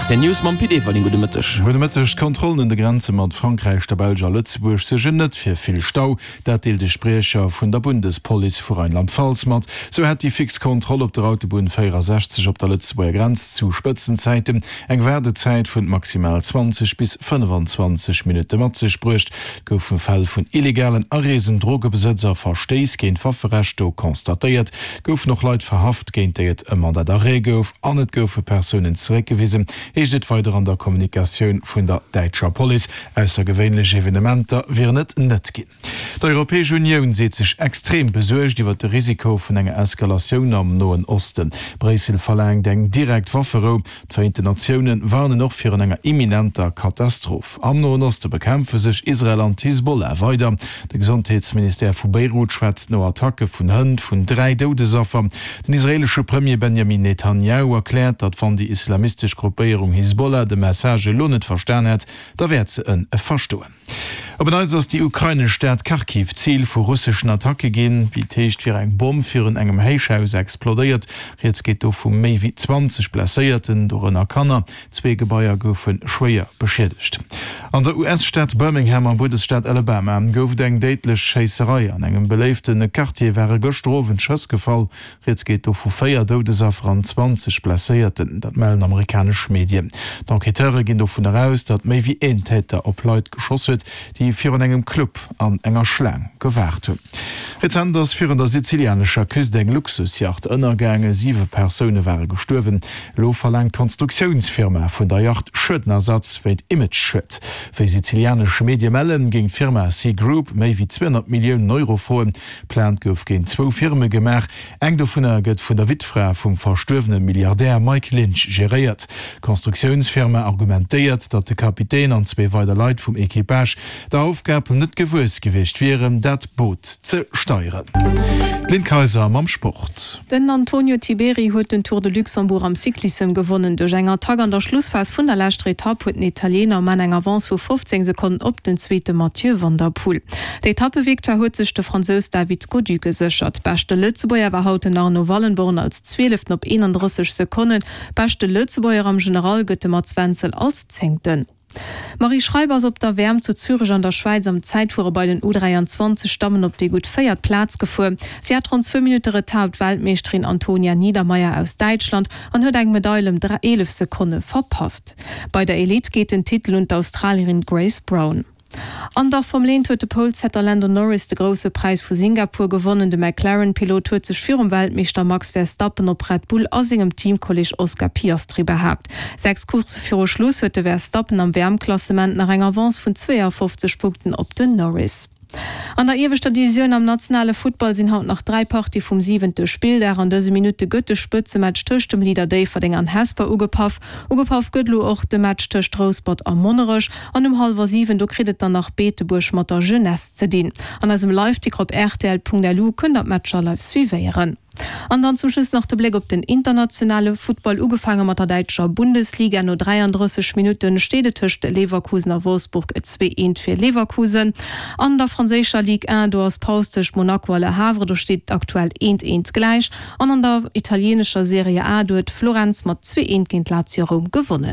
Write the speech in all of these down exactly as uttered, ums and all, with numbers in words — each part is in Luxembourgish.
Den News man P D van den Gudemëttech. Gudemëttech Kontrollen in de Grenze mat Frankreich der Belger Lützeburg se net fir vill Stau, dat deel de Sprecher vun der Bundespolizei vor Rheinland-Pfalz mat. So hat die Fixkontrolle op der Autobahn sechzig op der Lützeburger Grenz zu Spitzenzeiten eng Werdezeit vun maximal zwanzig bis fünfundzwanzig Minuten mat ze sprcht, goufen Fall vun illegalen Aresen Drogebesitzer verstees géint Waffenrechtsto konstatiert, gouf noch Leiit verhaft géint et e Mandat d'arrêt gouf, an net goufe Personen zréckgewiesen, heget weiter an der Kommunikationun vun der Deitscher Police ausser gewéinlech Evenementer wie net net ginn. Der Europäische Union seet sech extrem besuercht iwwer de Risiko vun enger Eskalationun am Noen Osten. Bresel verläng deng direkt Waffero, d'Vereinte Nationen warnen noch fir an enger imminenter Katastroph. Am Noen Osten bekämpfe sech Israel an Hezbollah weiter. De Gesundheitsminister vu Beirut schwätzt no Attacke vun Hënd vun drei Dodesaffer. Den israelsche Premier Benjamin Netanyahu erklärt, dat van die islamistisch Gruppierung Hezbollah de Message lohnet versternet, da werd ze een verstoen. Aber als ass die Ukraine Stadt Kharkiv Ziel vu russischen Attacke gin, wie techt fir eng Bomb fir en engem Heichhaus explodiert, jetzt geht o vum méi wie zwanzig Plaéierten do ennner Kanner, zwee Gebäier goufen schwéier beschädigt. An der U S-Stadt Birmingham am Bundesstaat Alabama gouf eng deitlech Scheisserei an engem beleeften Quartier wäre gestrowen Schoss gefall, jetzt geht o vu féier Dodesaffer an zwanzig Plaéierten, dat melden amerikasch Medien. D'Enqueteure ginn do vun heraus, dat méi wie een Täter op Leiit geschosset, die fir an engem Club an enger Schläng gewahrt hun. Et anders fir an der sizilianischer Küste eng Luxusjacht ënnergänge sieve Personen waren gestorwen. Lo verlangt Konstruktionsfirma vun der Yacht Schëttenersatz wéit Image schëtt. Fir sizilianische Mediemellen ging Firma Sea Group méi wie zweihundert Millionen Euro vorn. Plant gouf gin zwo Firme gemer, eng do vun er gëtt vun der Witfrau vum verstorvene Milliardär Mike Lynch geriert. Konstruktionsfirma argumentéiert, dat de Kapitän an zwee weiter Leiit vum Ekipage der Aufgabe net gewus gewicht wären, dat Boot ze steuern. Lindkaiser am Sport. Den Antonio Tiberi huet den Tour de Luxembourg am Cyklism gewonnen. Durch enger Tag an der Schlussphase vun der letzten Etappe huet den Italiener man eng Avance vu fünfzehn Sekunden op den zweiten Mathieu van der Poel. De Etappe Victor huet sich der Französ David Gaudu gesichert. Beste Lützeboer war haut Arno Wallenborn als zwölften op einunddreißig Sekunden. Beste Lützeboer am General gëtt mat Zwenzel als zehnten. Marie Schreibers op der Wärm zu Zürich an der Schweiz am Zeitfuhr bei den U dreiundzwanzig stammen op die gut feiert Platz gefu. Sie hat rund zwei Minuten Retard Weltmeisterin Antonia Niedermeyer aus Deutschland und hat eng Medaille um elf Sekunden verpasst. Bei der Elite geht den Titel und Australierin Grace Brown. An der vom Lehn huet de Polzetter Lando Norris de grosse Preis vu Singapur gewonnen. De McLaren-Pilot huet sech firm Weltmeister Max Verstappen op Red Bull aus engem Teamkolleg Oscar Piastri behabt. Sechs kurze vir Schluss huet de Verstappen am Wärmklassement nach enger Avance vun zweiundfünfzig Punkten op den Norris. An der ewigster Division am nationale Football sind haut nach drei Party vom siebente Spiel, der an diese Minute Götte Spitze Match töcht dem Lieder Day verding an Hesper Ugepaff. Ugepaff Göttlo auch de Match töcht Rosebud am Monerisch. An dem halber sieben du kredet dann nach Betebusch Motter Jeunesse zu dienen. An diesem Live die Gruppe R T L Punkt L U können das Matcher live wie wären. Und dann zum Schluss noch der Blick auf den internationale Football ugefangen mit der deutscher Bundesliga. Nur dreiunddreißig Minuten steht Tisch Leverkusener Wolfsburg zwei eins für Leverkusen. An der französischen Ligue eins du hast Paustisch Monaco Le Havre, da steht aktuell eins eins gleich. Und an der italienischen Serie A du hat Florenz mit zwei eins gegen Lazio Rom gewonnen.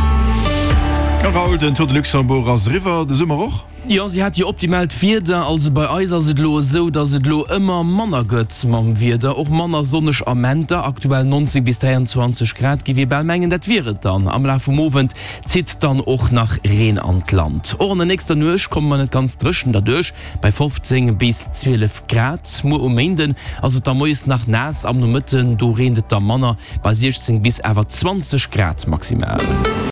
Raoul, den Tour de Luxembourg als River de Summer auch? Ja, sie hat ja optimal Vierde, also bei Eiser se lo so, dass het lo immer Manner gëtt man Vierde, auch Manner sonnech Amenter, aktuell neunzig bis dreiundzwanzig Grad wie bei Mengen dat wäret dann. Am Lauf vom Moment zieht dann auch nach Rehn an Land. Or an der nächster Nuch kommt man net ganz drschen dadurch, bei fünfzehn bis zwölf Grad mo umenden, also da moes nach Nas am Mitten, do redet der Manner bei sechzehn bis aber zwanzig Grad maximal.